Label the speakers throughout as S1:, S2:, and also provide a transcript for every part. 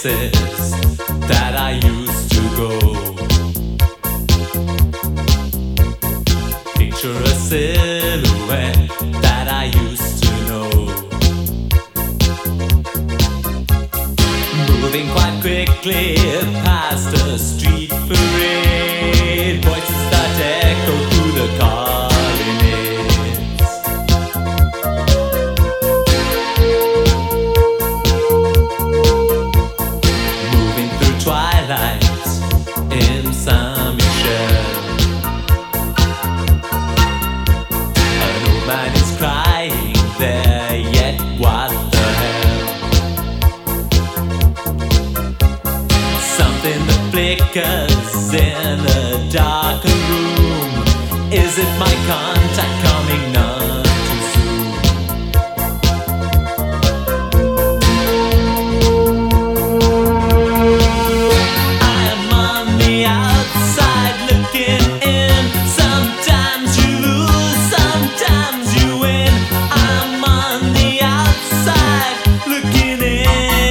S1: places that I used to go. Picture a silhouette that I used to know, moving quite quickly past a street parade. Voices that echo through the colonnades, moving through twilight in Saint Michel. An old man is crying there, yet what the hell? Something that flickers in a darkened room. Is it my contact coming none too soon? I am on the outside looking in. Sometimes you lose, sometimes you win. I'm on the outside looking in.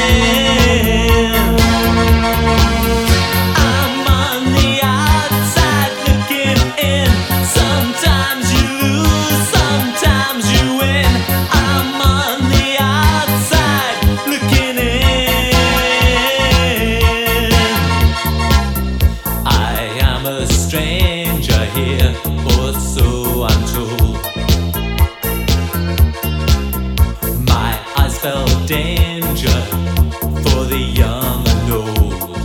S1: I'm on the outside looking in. Sometimes you lose, sometimes you win. I'm on the outside looking in. I am a stranger here, or so I'm told. My eyes felt danger for the young and old.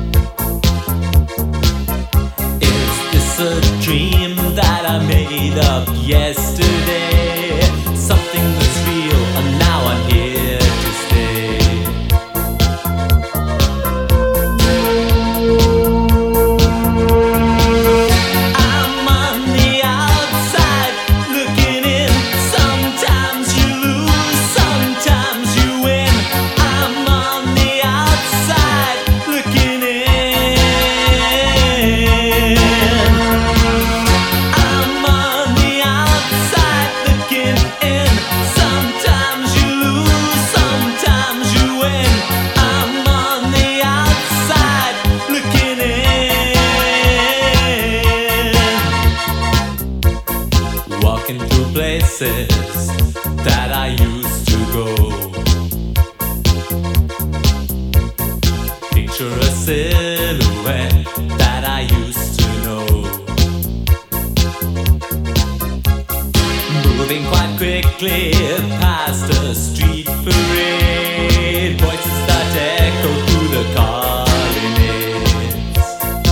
S1: Is this a dream that I made up yesterday? Something that's real, and now I'm here to stay. I'm on the outside looking in. Sometimes you lose, sometimes you win. I'm on the outside looking in. I'm on the outside looking in. Sometimes you lose, sometimes you win. I'm on the outside looking in. Walking through places that I used to go. Picture a silhouette that I used to know, moving quite quickly past a street parade. Voices that echo through the colonnades,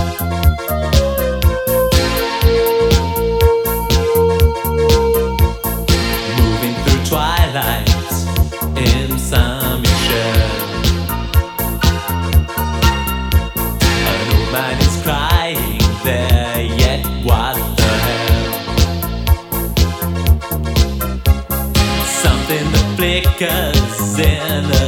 S1: moving through twilight in Saint Michel. An old man is crying there, yet what the hell? Something that flickers in a